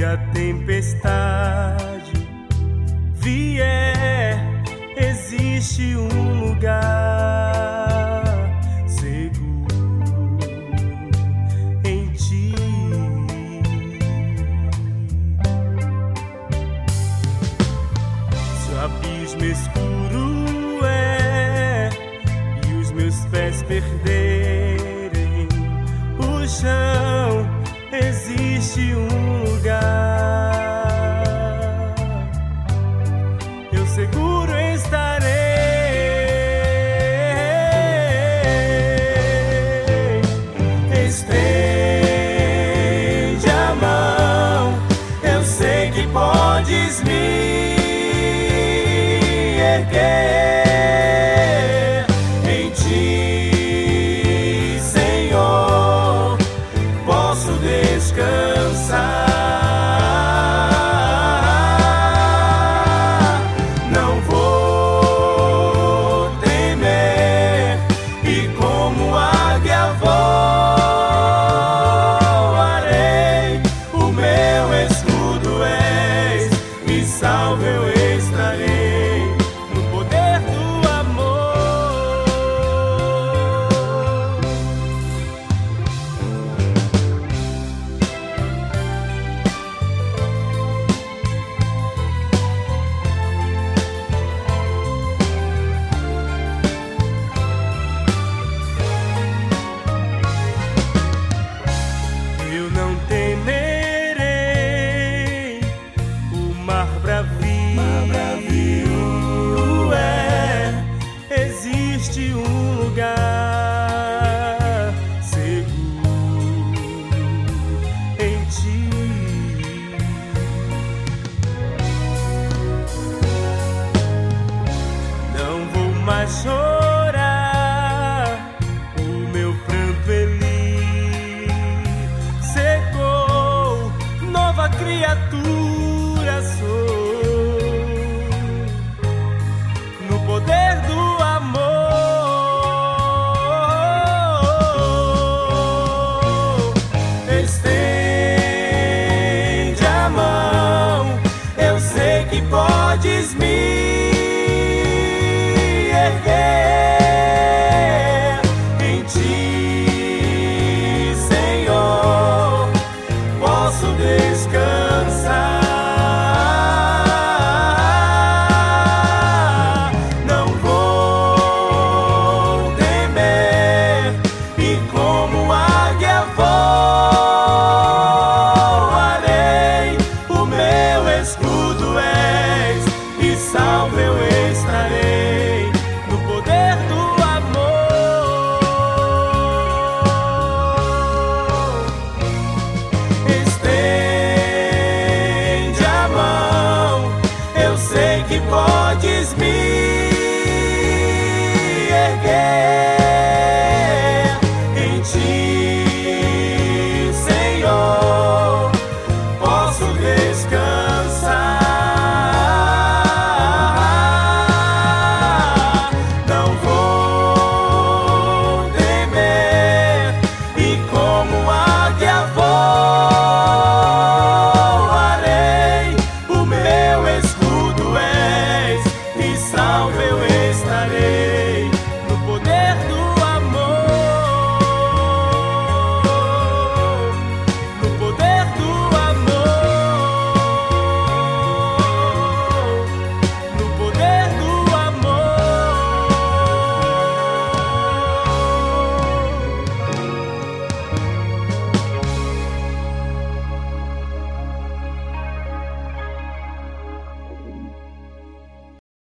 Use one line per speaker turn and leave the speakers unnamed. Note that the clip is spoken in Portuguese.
a tempestade vier, existe um lugar seguro em ti. Se o abismo escuro é e os meus pés perderem o chão, existe um lugar, eu seguro estarei. Estende a mão, eu sei que podes me erguer. Em ti, Senhor, posso descansar. Não vou temer, e como a